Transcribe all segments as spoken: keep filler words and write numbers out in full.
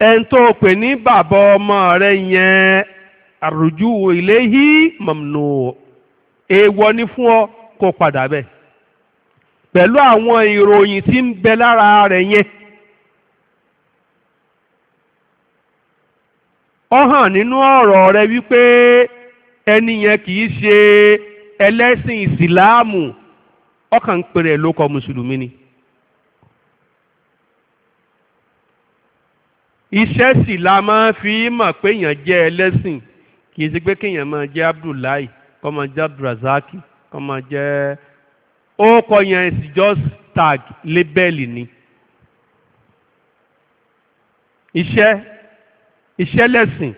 ẹni tó pè ní bàbá ọmọ rẹ yẹn àrùjú ilayhi mamnu, èèwọ̀ ni fún ọ kó padà bẹ́ẹ̀ pẹ̀lú àwọn ìròyìn tí ń bẹ lára rẹ̀ yẹn. Ó hàn nínú ọ̀rọ̀ rẹ̀ wípé ẹni yẹn kì í ṣe ẹlẹ́sìn ìsìláàmù, ó kàn ń pèrè lóko mùsùlùmí ni. Iṣẹ́ sì la máa fi mọ̀ pé èèyàn jẹ́ ẹlẹ́sìn, kì í ṣe pé kéèyàn máa jẹ́ Abdullahi kó máa jẹ́ Abdulrazaki kó máa jẹ́ ókọ yẹn is just tag lébẹ́lì ni. Iṣẹ́ iṣẹ́ lẹ́sìn.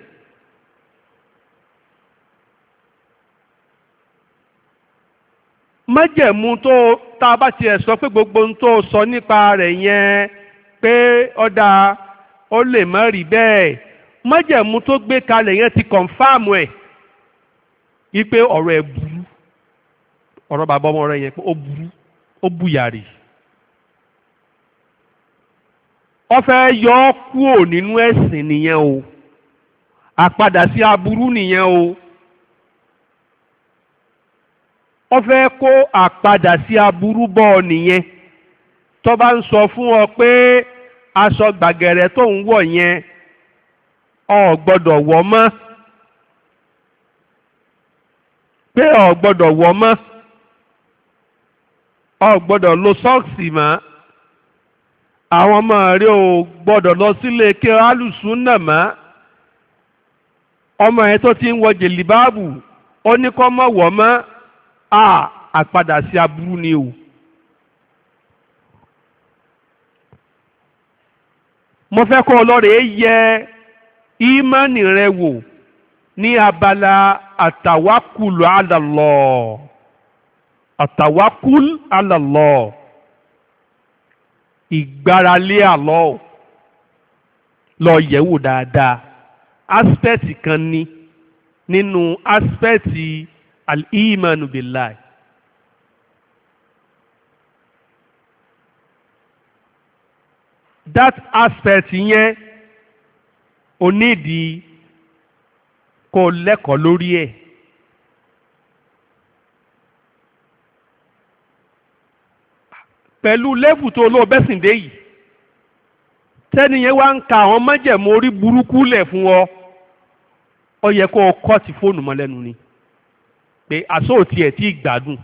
Májẹ̀mú tó tá a bá tiẹ̀ sọ pé gbogbo ohun tó sọ nípa rẹ̀ yẹn pé ọ̀dà ó lè má rí bẹ́ẹ̀, májẹ̀mú tó gbé kalẹ̀ yẹn ti kọ̀nfáàmù ẹ̀ wípé ọ̀rọ̀ ẹ̀ burú, ọ̀rọ̀ bàbá ọmọ rẹ̀ yẹn pé ó burú, ó bùyàrí. Ó fẹ́ yọ ọ́ kúrò nínú ẹ̀sìn nìyẹn o, àpadà sí aburú nìyẹn o. Ó fẹ́ kó àpadà sí aburú bọ́ ọ nìyẹn. Tó bá ń sọ fún ọ pé aṣọ gbàgẹ̀rẹ̀ tó ń wọ̀ yẹn o gbọ́dọ̀ wọ̀ mọ́, pé o gbọ́dọ̀ wọ̀ mọ́, o gbọ́dọ̀ lo sọ́ọ̀sì mọ́, àwọn ọmọ rẹ ò gbọ́dọ̀ lọ sílé kí alùsùnà mọ́, ọmọ yẹn tó ti ń wọ jèlìbáàbù ó ní kó má wọ̀ mọ́, a àpadà sí aburú ni o. Mo fẹ́ kó ọlọ́rẹ̀ yẹ ìmánì rẹ wò ní abala àtàwákùlù ala Allah, àtàwákùlù ala Allah, ìgbáralé Allah. Lọ yẹ̀wò dáadáa, aspect kan ní nínú aspect al-imanu billahi. That aspect yẹn o nídìí kó lẹ́kọ̀ọ́ lórí ẹ̀. Pẹ̀lú lẹ́fù tó lọ bẹ́sìndé yìí, tẹ́ni yẹn wá ń ka àwọn májẹ̀mú orí burúkú lẹ̀ fún ọ, ó yẹ kó o kọ́ ti fóònù mọ́ lẹ́nu ni pé àsóòtì ẹ̀ tí gbádùn,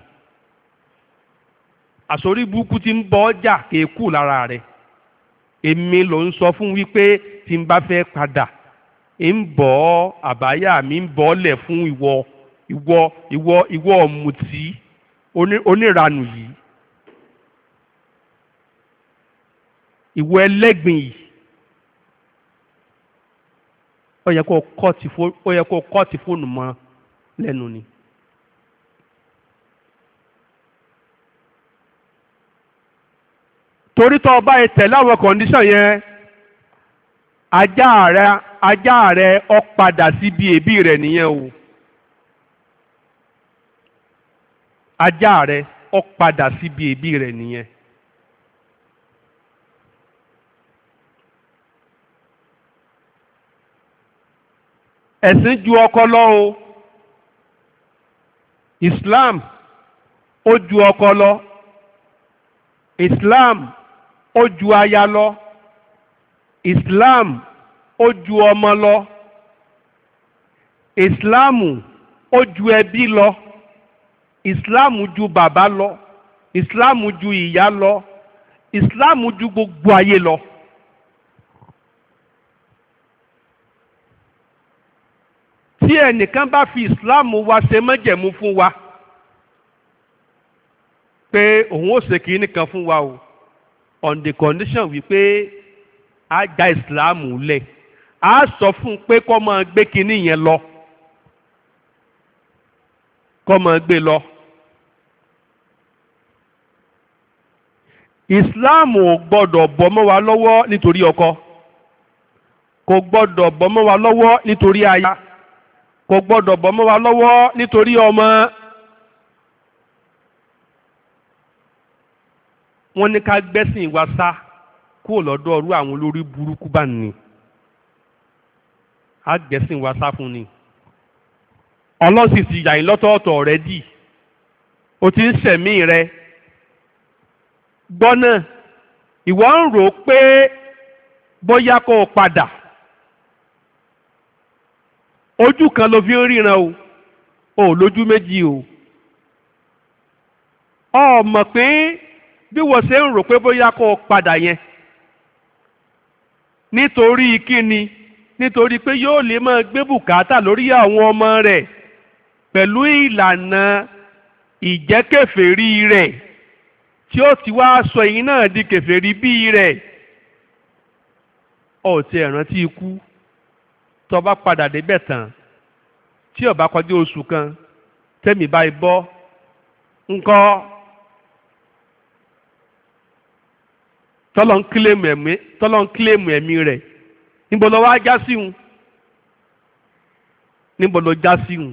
àsórí burúkú ti ń bọ́ ọjà kéèkù lára rẹ̀. Èmi ló ń sọ fún wípé tí n bá fẹ́ padà ń bọ́ àbáyà mi ń bọ́ lẹ̀ fún ìwọ ìwọ ìwọ ìwọ ọ̀mùtí oníranù yìí, ìwọ ẹlẹ́gbìn yìí. Ó yẹ kó kọ́ ti fóònù mọ́ lẹ́nu ni. Torí tó o bá yẹ tẹ̀lé àwọn kọ̀ǹdíṣàn yẹn, ajá rẹ ajá rẹ ó padà síbi èébì rẹ̀ nìyẹn o. Ajá rẹ ó padà síbi èébì rẹ̀ nìyẹn. Ẹ̀sìn ju ọkọ lọ o. Islam ó ju ọkọ lọ. Islam ó ju aya lọ. Islam ó ju ọmọ lọ. Islam ó ju ẹbí lọ. Islam ju bàbá lọ. Islam ju ìyá lọ. Islam ju gbogbo ayé lọ. Tí ẹnìkan bá fi Islam wa ṣe májẹ̀mú fún wa pé òun ó ṣe kìíní kan fún wa o, on the condition wípé a já Islam lẹ̀, a sọ fún un pé kó máa gbé kìíní yẹn lọ, kó máa gbé lọ. Islam ò gbọ́dọ̀ bọ́ mọ́ wa lọ́wọ́ nítorí ọkọ, kò gbọ́dọ̀ bọ́ mọ́ wa lọ́wọ́ nítorí aya, kò gbọ́dọ̀ bọ́ mọ́ wa lọ́wọ́ nítorí ọmọ. Wọ́n ní ká gbẹ́sìn wa sá kúrò lọ́dọ̀ ọrú àwọn olórí burúkú bá ní. á gẹ̀ẹ́sìn wa sá fún ni ọlọ́sìn ti yà yín lọ́tọ̀ọ̀tọ̀ rẹ dì o ti ń sẹ̀mí rẹ gbọ́ náà ìwọ ń rò ó pé bóyá kó o padà ojú kan ló fi ń ríran o ò lójú méjì o ọ mọ̀ pé bí wọ́n ṣe ń rò pé bóyá kó o padà yẹn nítorí kíni nítorí pé yóò lè máa gbé bùkátà lórí àwọn ọmọ rẹ̀ pẹ̀lú ìlànà ìjẹ́kèfèrí rẹ̀ tí ó ti wá sọ ẹ̀yin náà di kèfèrí bí rẹ̀ ó ti rántí ikú tó bá padà débẹ̀ tán tí ó bá kọjá oṣù kan tẹ́mi báyìí bọ́ ńkọ́ tọ́lọ́ ń kílèmù ẹ̀mí tọ́lọ́ ń kílèmù ẹ̀mí rẹ̀ níbo lọ wá já sí un níbo lọ já sí un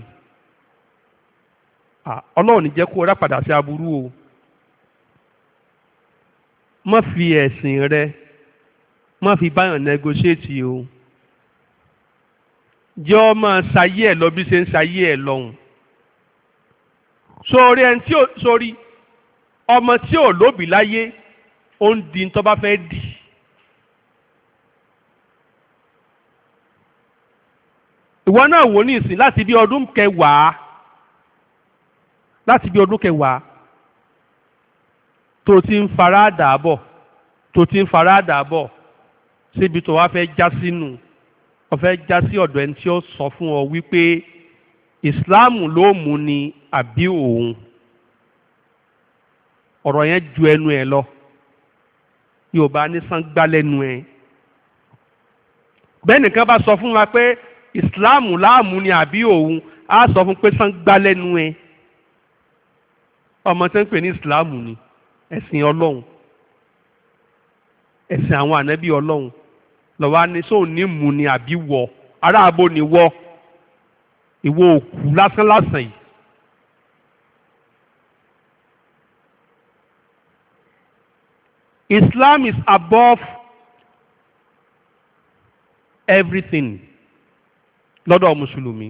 ọlọ́run ní jẹ́ kó rá padà sí aburú o má fi ẹ̀sìn rẹ má fi báyàn negotiate o jẹ́ ọ máa ṣayé ẹ̀ lọ bí ṣe ń ṣayé ẹ̀ lọ́hùn sórí ẹni tí ò sórí ọmọ tí ò lóbì láyé ó ń di tó bá fẹ́ dì ìwọ náà wò ní ìsìn láti bí ọdún kẹwàá láti bí ọdún kẹwàá tó ti ń fara dà bọ̀ tó ti ń fara dà bọ̀ síbi tó wá fẹ́ já sínú ó fẹ́ já sí ọ̀dọ̀ ẹni tí ó sọ fún ọ wípé ìsìláàmù ló mú ni àbí òun ọ̀rọ̀ yẹn ju ẹnu ẹ lọ Yorùbá ní sán gbá lẹ́nu ẹ bẹ́ẹ̀ nìkan bá sọ fún wa pé ìsìláàmù láàmú ni àbí òun á sọ fún pé sán gbá lẹ́nu ẹ ọmọ tó ń pè ní ìsìláàmù ni ẹ̀sìn ọlọ́run ẹ̀sìn àwọn ànábì ọlọ́run lọ́wọ́ ní sóun ní mú ni àbí wọ aráàbò ni wọ ìwọ òkú lásán lásán yìí. Islam is above everything lọ́dọ̀ mùsùlùmí.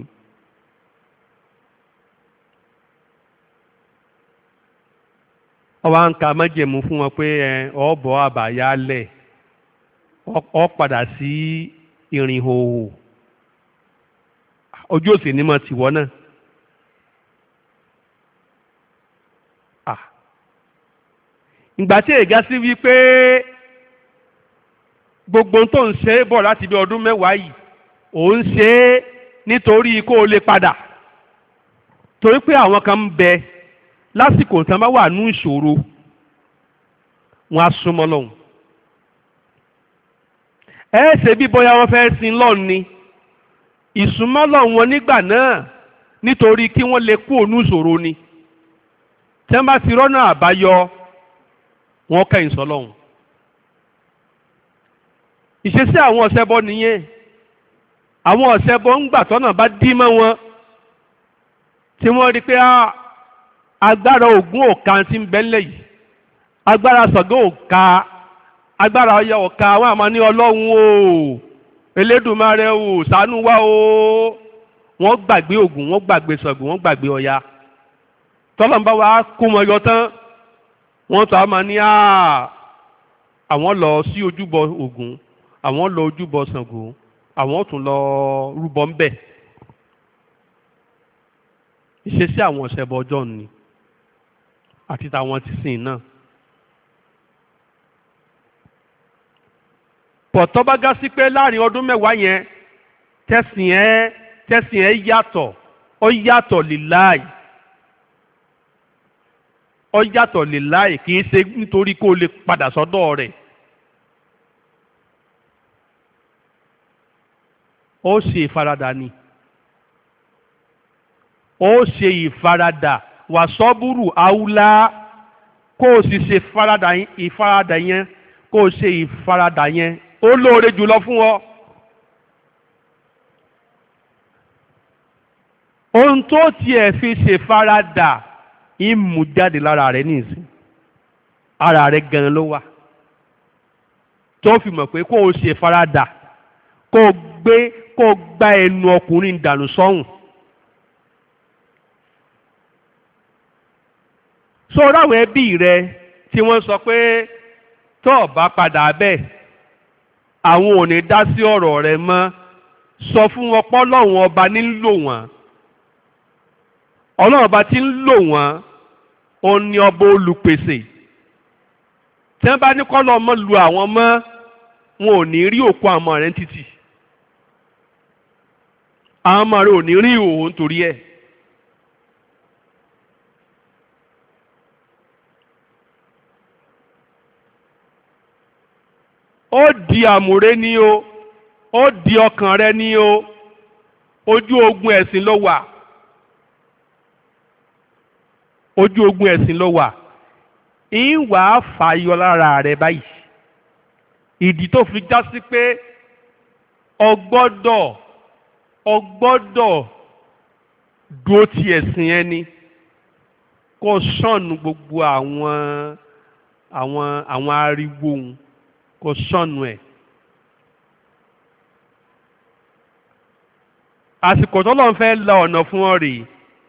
ọwọ́ ń ka májẹ̀mú fún wọn pé ọ bọ́ àbáyá lẹ̀ ọ padà sí ìrìn hòhò ojú òsì ní mọ̀ tìwọ́ náà. ìgbà tí èga sí wípé gbogbo tó ń ṣe é bọ̀ láti bí ọdún mẹ́wàá yìí ò ń ṣe é nítorí kó o lè padà torí pé àwọn kan ń bẹ lásìkò tí wọ́n bá wà ní ìṣòro wọn á súnmọ́ lọ́hùn. ẹ ṣe bí bóyá wọ́n fẹ́ sin lọ́hùn ni ìsúnmọ́ lọ́hùn wọn nígbà náà nítorí kí wọ́n lè kú ònú ìṣòro ni tí wọ́n bá ti rọ́nà àbáyọ wọn kẹ́yìn sọ́lọ́hùn. ìṣesí àwọn ọ̀ṣẹbọ nìyẹn àwọn ọ̀ṣẹbọ ń gbà tọ́nà bá dí mọ́ wọn tí wọ́n rí pé agbára Ògún òka ti ń bẹ́lẹ̀ yìí agbára Ṣàngó òka agbára Ọya òka àwọn àmọ́ ní Ọlọ́run o Elédùmarè o ṣàánú wa o wọ́n gbàgbé Ògún wọ́n gbàgbé Ṣàngó wọ́n gbàgbé Ọya tọ́lọ́mbà wa kó wọn yọ tán wọ́n tọ́ àmọ́ ní àwọn lọ sí ojúbọ Ògún àwọn lọ ojúbọ Ṣàngó àwọn tún lọ rúbọ ń bẹ̀. ìṣesí àwọn ọ̀ṣẹbọ ọjọ́ ni àti tàwọn ti sìn náà. pọ̀tọ́ bá gá sí pé láàrin ọdún mẹ́wàá yẹn tẹ̀sìn ẹ́ tẹ̀sìn ẹ́ yàtọ̀ ó yàtọ̀ líláì ó yàtọ̀ líláì kì í ṣe nítorí kó o lè padà sọ́dọ̀ rẹ̀. ó ṣe ìfaradà ni ó ṣe ìfaradà wà sọ́búrù áúlá kó o sì ṣe ìfaradà yẹn kó o ṣe ìfaradà yẹn ó lóore jùlọ fún ọ. ohun tó tiẹ̀ fi ṣe ìfaradà ìmú jáde lára rẹ nìsín ara rẹ gan ló wà tó fi mọ̀ pé kó o ṣe ìfaradà kó gbé kó gba ẹnu ọkùnrin dànù sọ́hùn. sọ́ra àwọn ẹbí rẹ tí wọ́n sọ pé tó o bá padà bẹ́ẹ̀ àwọn ò ní dá sí ọ̀rọ̀ rẹ mọ́, sọ fún wọn pé Ọlọ́run ọba ní ń lò wọ́n. Ọlọ́run ọba tí ń lò wọ́n òun ni ọba olùpèsè. Tí wọ́n bá ní kọ́ lọ́ mọ́ lu àwọn mọ́, wọn ò ní rí òkú àwọn ọmọ rẹ̀ títì. Àwọn ọmọ rẹ̀ ò ní rí òun torí ẹ̀. Ó di àmùrè ni o, ó di ọkàn rẹ ni o, ojú ogun ẹ̀sìn ló wà. Ojú ogun ẹ̀sìn ló wà. Ìwà fàyọ lára rẹ báyìí. Ìdí tó fi já sí pé ọgbọ́dọ̀ ọgbọ́dọ̀ dúró ti ẹ̀sìn ẹni kó sọ̀nù gbogbo àwọn àwọn àwọn ariwo òun kó sọ̀nù ẹ̀. Àsìkò tó lọ́n fẹ́ la ọ̀nà fún ọ rèé.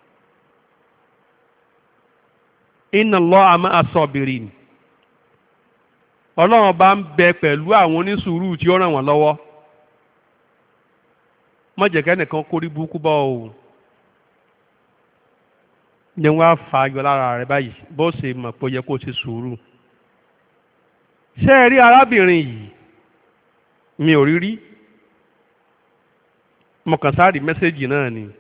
Inna Allaha ma'a sabirin. Ọlọ́run bá ń bẹ pẹ̀lú àwọn onísùúrù tí ó ràn wọ́n lọ́wọ́. Má jẹ́ kẹ́nìkan kórí burúkú bọ́ o. Ní wọ́n á fa ayọ̀ lára rẹ báyìí bó ṣe mọ̀ pé ó yẹ kó ṣe sùúrù. Ṣé ẹ rí arábìnrin yìí? Mi ò rí rí. Mo kàn sáré mẹ́sẹ̀gì náà ni.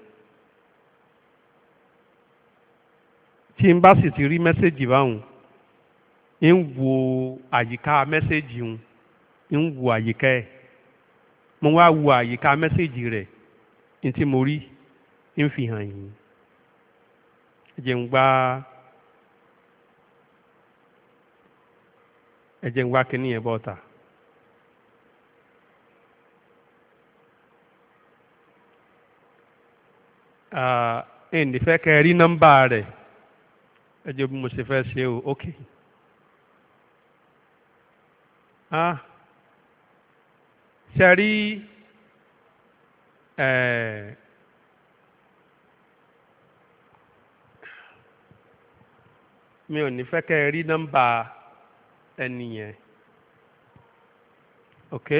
Tí n bá sì ti rí mẹ́sẹ̀gì báwọn, ń wo àyíká mẹ́sẹ̀gì ń ń wo àyíká ẹ̀. Mo wá wo àyíká mẹ́sẹ̀gì rẹ̀ ní tí mo rí ń fi hàn yín. Ẹ jẹ́ ń gbá ẹ jẹ́ ń gbá kíní yẹn bọ́ta. Ẹ ní fẹ́ kẹ́ ẹ rí nọ́mbà rẹ̀. Ẹ jẹ́ bí mo ṣe fẹ́ ṣe o, ok. Ah, ṣe rí ẹ̀ mi ò ní fẹ́ kẹ́ ẹ rí nọ́mbà ẹni yẹn, ok.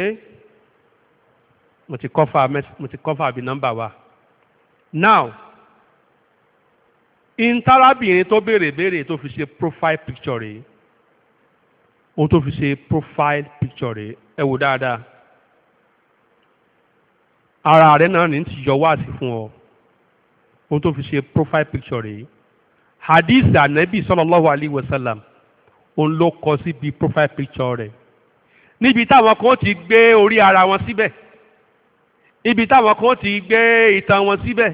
Mo ti kọ́fà mo ti kọ́fà bí nọ́mbà wa. Now, ìntárábìnrin tó béèrè béèrè tó fi ṣe profile picture rẹ̀ ó tó fi ṣe profile picture rẹ̀ ẹ wò dáadáa. Ara rẹ̀ náà ní ti yọ wáàsí fún ọ ó tó fi ṣe profile picture rẹ̀. Hadith Anabi sallallahu alayhi wa sallam òun ló kọ síbi profile picture rẹ̀. Níbi táwọn kan ti gbé orí ara wọn síbẹ̀, ibi táwọn kan ti gbé ìtàn wọn síbẹ̀.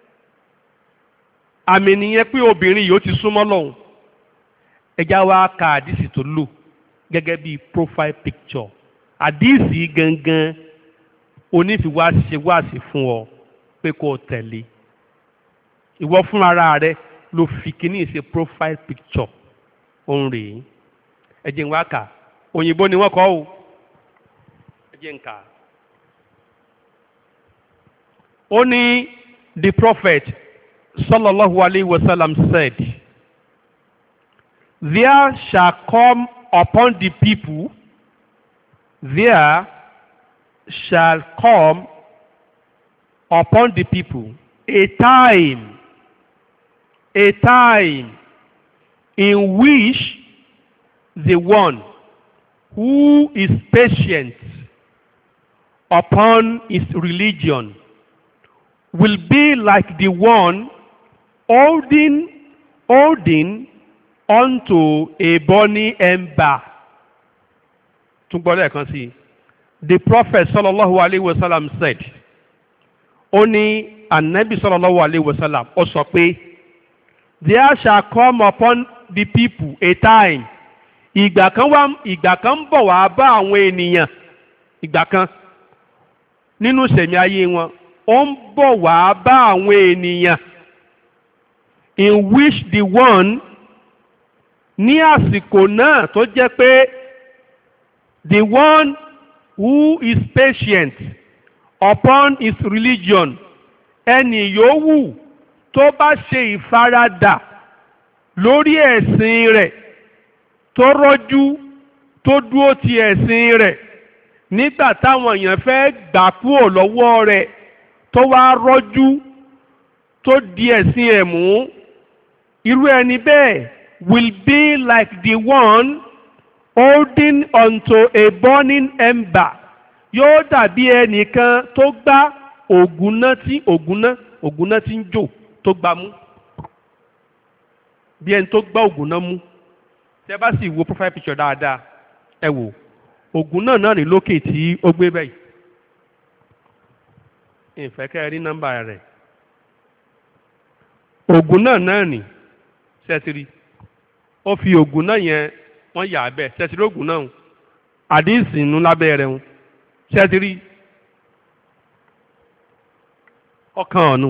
Àmì nìyẹn pé obìnrin yìí ó ti súnmọ́ lọ́hùn. Ẹja wa ka àdìsí tó lò gẹ́gẹ́ bí profile picture. Àdìsí gangan onífiwá ṣe wáàsí fún ọ pé kó o tẹ̀lé. Ìwọ fúnra rẹ ló fi kíní ṣe profile picture òun rèé. Ẹ jẹ́ n wá kà. Òyìnbó ni wọ́n kọ o. Ẹ jẹ́ n kà. Ó ní the prophet sallallahu alayhi wa sallam said, there shall come upon the people, there shall come upon the people a time, a time in which the one who is patient upon his religion will be like the one holding, holding onto a burning ember. Tún gbọ́ lẹ́ẹ̀kan sí. The prophet sallallahu alayhi wa sallam said, ó ní Ànábì sallallahu alayhi wa sallam ó sọ pé, there shall come upon the people a time. Ìgbà kan wá ìgbà kan ń bọ̀ wá bá àwọn ènìyàn. Ìgbà kan nínú ìṣẹ̀mí ayé wọn ó ń bọ̀ wá bá àwọn ènìyàn in which the one ní àsìkò náà tó jẹ́ pé the one who is patient upon his religion. Ẹni yòówù tó bá ṣe ìfaradà lórí ẹ̀sìn rẹ̀, tó rọ́jú, tó dúró ti ẹ̀sìn rẹ̀, nígbà táwọn èèyàn fẹ́ gbà kúrò lọ́wọ́ rẹ̀, tó wá rọ́jú, tó di ẹ̀sìn ẹ̀ mú, irú ẹni bẹ́ẹ̀ will be like the one holding onto a burning ember. Yóò dàbí ẹnìkan tó gbá ògùnná tí ògùnná ògùnná tí ń jò tó gbá mú, bí ẹni tó gbá ògùnná mú. Tẹ́ bá sì wo profile picture dáadáa, ẹ wò ògùnná náà ní lókè tí ó gbé bẹ́ẹ̀. Ìfẹ́ kẹ́ ẹ rí nọ́mbà rẹ̀. Ògùnná náà ní sẹ́tìrì, ó fi ògùnná yẹn wọ́n yà á bẹ́ẹ̀, sẹ́tìrì ògùnná ń àdínsì nù lábẹ́ rẹ̀ ń sẹ́tìrì ọkàn ọ̀nù.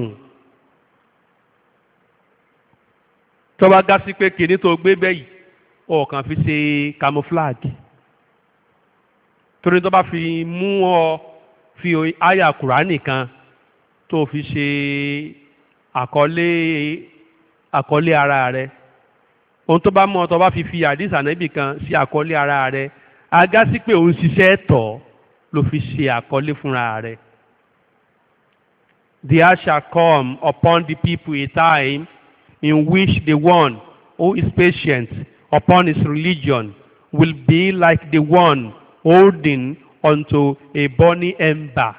Tó bá gá sí pé kìíní tó gbé bẹ́ẹ̀ yìí ọ̀kan fi ṣe camouflage, torí tó bá fi mú ọ fi àyà Kùránì kan tó fi ṣe àkọlé àkọlé ara rẹ̀, ohun tó bá mú ọ tó bá fi fi àdìsí ànábì kan sí àkọlé ara rẹ̀, agá sí pé òun ṣiṣẹ́ tọ̀ ló fi ṣe àkọlé fúnra rẹ̀. There shall come upon the people a time in which the one who is patient upon his religion will be like the one holding onto a burning ember.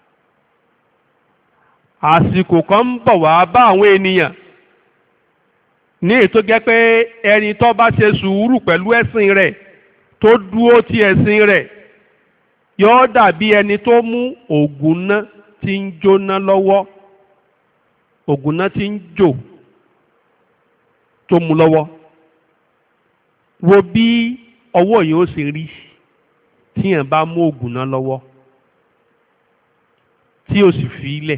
Àsìkò kan ń bọ̀ wá bá àwọn ènìyàn ní ètò jẹ́ pé ẹni tó bá ṣe sùúrù pẹ̀lú ẹ̀sìn rẹ̀, tó dúró ti ẹ̀sìn rẹ̀, yóò dàbí ẹni tó mú ògùnná tí ń jóná lọ́wọ́, ògùnná tí ń jò tó mú lọ́wọ́. Wo bí ọwọ́ yìí ó ṣe rí tíyàn bá mú ògùnná lọ́wọ́ tí ó sì fi ilẹ̀.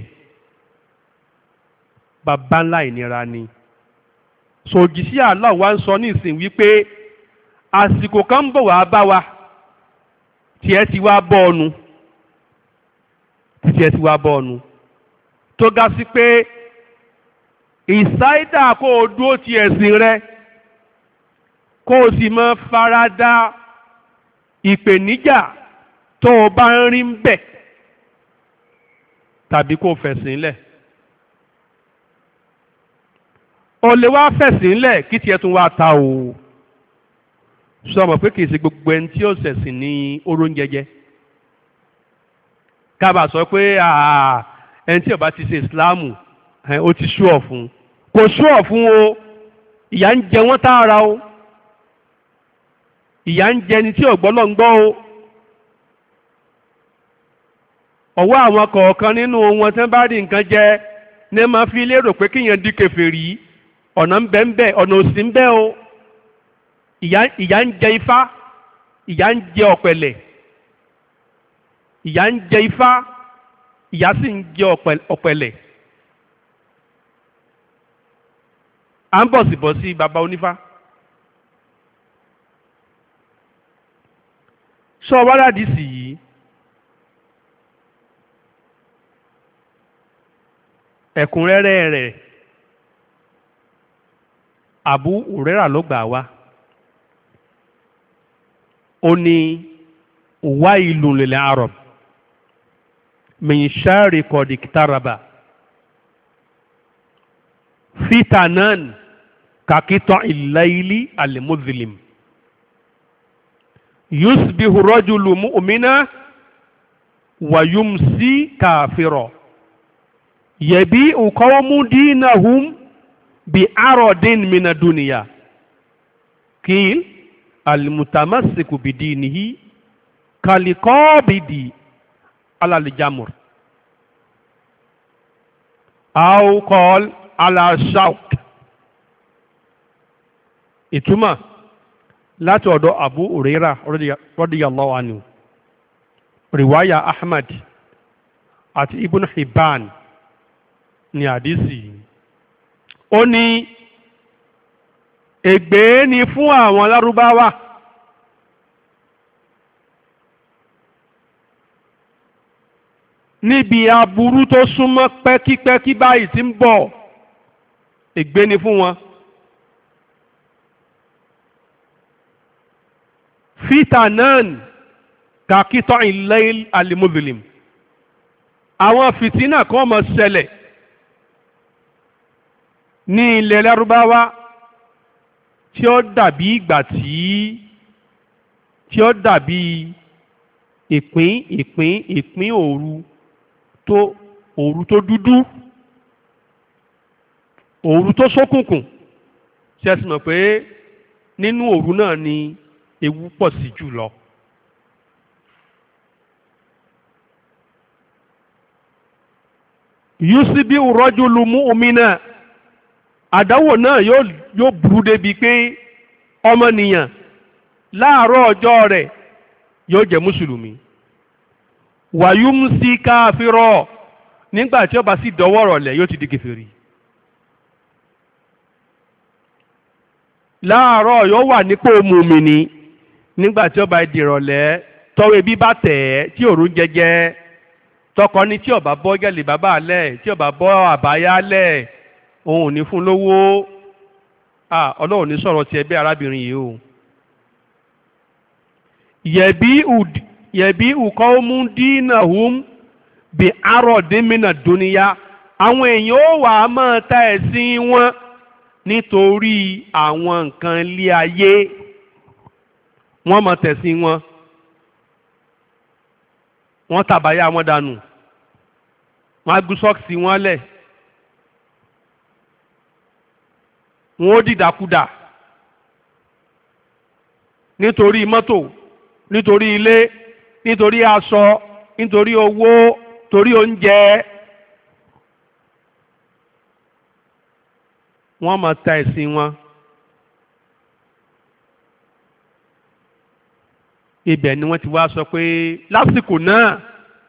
Bàbá ńlá ìnira ni. Sòjì sí Allah wa ń sọ ní ìsìn wípé àsìkò kan ń bọ̀ wá bá wa tí ẹ ti wá bọ́ ọnu tí ẹ ti wá bọ́ ọnu tó ga sí pé ìsáídà kó o dúró ti ẹ̀sìn rẹ, kó o sì máa farada ìpèníjà tó o bá ń rí ń bẹ̀, tàbí kó o fẹ̀sìn lẹ̀. O lè wá fẹ̀sìn lẹ̀ kí tiẹ̀ tún wá ta o. Sọ mọ̀ pé kì í ṣe gbogbo ẹni tí ó ṣẹ̀sìn ní oró ń jẹjẹ. Kábà sọ pé ẹni tí ó bá ti ṣe ìsìláàmù ó ti ṣú ọ̀ fún. Kò ṣú ọ̀ fún o. Ìyà ń jẹ wọ́n tààrà o. Ìyà ń jẹ ni tí ọ̀gbọ́lọ́ ń gbọ́ o. Ọwọ́ àwọn kọ̀ọ̀kan nínú wọn tí wọ́n bá rí nǹkan jẹ ní máa fi lérò pé kíyàn di kèfèrí. Ọ̀nà ń bẹ ń bẹ, ọ̀nà òsì ń bẹ o. Ìyà ìyà ń jẹ ifá, ìyà ń jẹ ọ̀pẹ̀lẹ̀, ìyà ń jẹ ifá, ìyà sì ń jẹ ọ̀pẹ̀lẹ̀. À ń bọ̀sibọ̀sí bàbá onífá. Sọ wádàdí sí yìí. Ẹ̀kúnrẹ́rẹ́ rẹ̀ Abu Huraira ló gbà wá. Ó ní wailun lil arab min sharri qad iktaraba fitanan kakita'il layli al-muzlim yusbihu rajulu mu'mina wa yumsi kafira yabi'u qawmu dinahum bi aradin mina dunya kil al-mutamassiku bidinihi kalikobidi ala al-jamur aw qal ala shawk. Ìtumọ̀ láti ọ̀dọ̀ Abu Huraira radiyallahu anhu, riwaya Ahmad àti Ibn Hibban ní àdísì. Ó ní ègbé ni fún àwọn Lárúbáwá níbi aburú tó súnmọ́ pẹ́kípẹ́kí báyìí tí ń bọ̀, ègbé ni fún wọn. fitanan kakitọ́ il-layl al-muzlim, àwọn fìtínà kan máa ṣẹlẹ̀ ní ilẹ̀ Lárúbáwá tí ó dàbí ìgbà tí tí ó dàbí ìpín ìpín ìpín òru tó òru tó dúdú, òru tó ṣókùnkùn. ṣe é sì mọ̀ pé nínú òru náà ni ewu pọ̀ sí jù lọ. yusibi rajulu mu'mina, àdáwò náà yóò yóò burú débi pé ọmọnìyàn láàárọ̀ ọjọ́ rẹ̀ yóò jẹ́ mùsùlùmí. wàyúmsí káfírọ̀, nígbà tí ó bá sì dọwọ́ rọ̀lẹ́ yóò ti di kèfèrí. láàárọ̀ yóò wà nípò mùmìnì, nígbà tí ó bá di ìrọ̀lẹ́ tọ́wọ́ ebi bá tẹ̀ ẹ́ tí òru ń jẹjẹ, tọkọ ní tí ó bá bọ́ gẹ́lì bàbá alẹ́, tí ó bá bọ́ àbáyá alẹ́, òun ò ní fún lówó. ah ọlọ́run ní sọ̀rọ̀ tiẹ̀ bí arábìnrin yìí o. yẹ̀bí yẹ̀bí qawmu dinahum bí aradin mina dunya, àwọn èèyàn ó wà á máa ta ẹ̀sìn wọn nítorí àwọn nǹkan ilé ayé. wọ́n máa tẹ̀sìn wọn, wọ́n tàbáyá wọn dànù, wọ́n á gún sọ́ọ̀sì wọn lẹ̀, wọ́n ó dìdàkudà nítorí mọ́tò, nítorí ilé, nítorí aṣọ, nítorí owó, torí oúnjẹ. wọ́n máa ta ẹ̀sìn wọn. ibẹ̀ ni wọ́n ti wá sọ pé lásìkò náà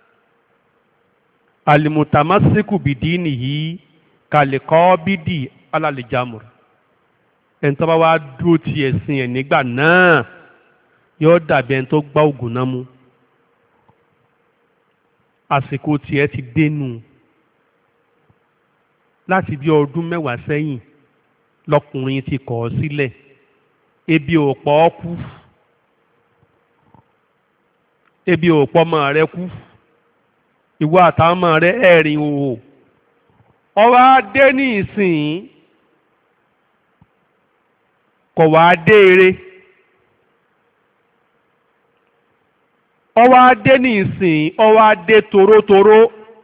alimutamasiku bìdí nìyí kàlẹ́kọ́ bídì alálejàmùr, ẹni tó bá wá dúró ti ẹ̀sìn ẹ̀ nígbà náà yóò dàbí ẹni tó gbá ògùn náà mú. àsìkò tiẹ̀ ti dénú. láti bí ọdún mẹ́wàá sẹ́yìn lọkùnrin ti kọ̀ ọ́ sílẹ̀, ebi ò pọ̀ ọ́ kú, ebi ò pọ̀ ọmọ rẹ kú, ìwọ àtàwọn ọmọ rẹ ẹ̀rìn òwò. ọwọ́ adé ní ìsìn kọ̀ wá dé eré, ọwọ́ adé ní ìsìn ọwọ́ adé torótoró,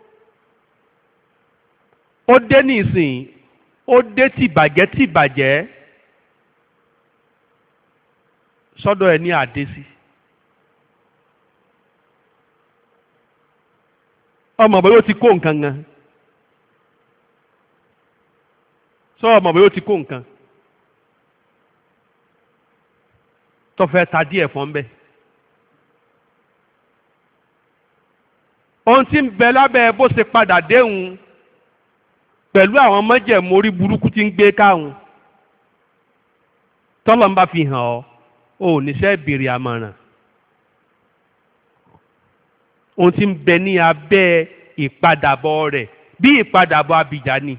ó dé ní ìsìn ó dé tìbàjẹ́ tìbàjẹ́ sọ́dọ̀ ẹ̀ ní àdé sí. ọmọ bóyá ó ti kó nǹkan gan, sọ ọmọ bóyá ó ti kó nǹkan tó fẹ́ ta díẹ̀ fún bẹ́ẹ̀. ohun tí ń bẹ lábẹ́ bó ṣe padà déhùn pẹ̀lú àwọn májẹ̀mú orí burúkú tí ń gbé káhùn, tọ́lọ̀ ń bá fi hàn ọ́ ò níṣẹ́ béèrè àmọ̀ràn. ohun tí ń bẹ ní abẹ́ ìpadàbọ̀ rẹ̀ bí ìpadàbọ̀ abìjà ni,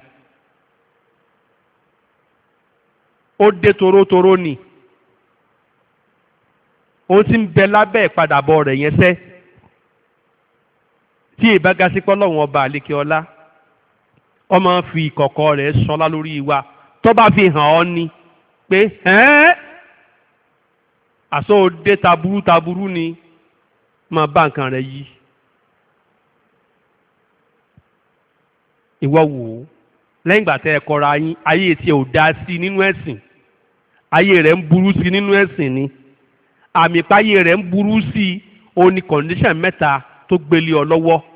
ó dé torótoró ni. ohun tí ń bẹ lábẹ́ ìpadàbọ̀ rẹ̀ yẹn sẹ́ tí ìbágasípọ̀ lọ́wọ́n ọba àlékè ọlá ọmọ fi ìkọ̀kọ̀ rẹ̀ sọlá lórí wa tó bá fi hàn ọ́ ni pé ẹ́ẹ́ àsọ òde taburú taburú ni máa bá nǹkan rẹ̀ yí. ìwọ wò ó lẹ́yìn ìgbà tẹ́ ẹ kọra yín, ayé tí ò dá sí nínú ẹ̀sìn, ayé rẹ̀ ń burú sí nínú ẹ̀sìn ni. àmì ìpáyé rẹ̀ ń burú sí i ó ní kọ̀ǹdíṣàn mẹ́ta tó gbélé ọ lọ́wọ́.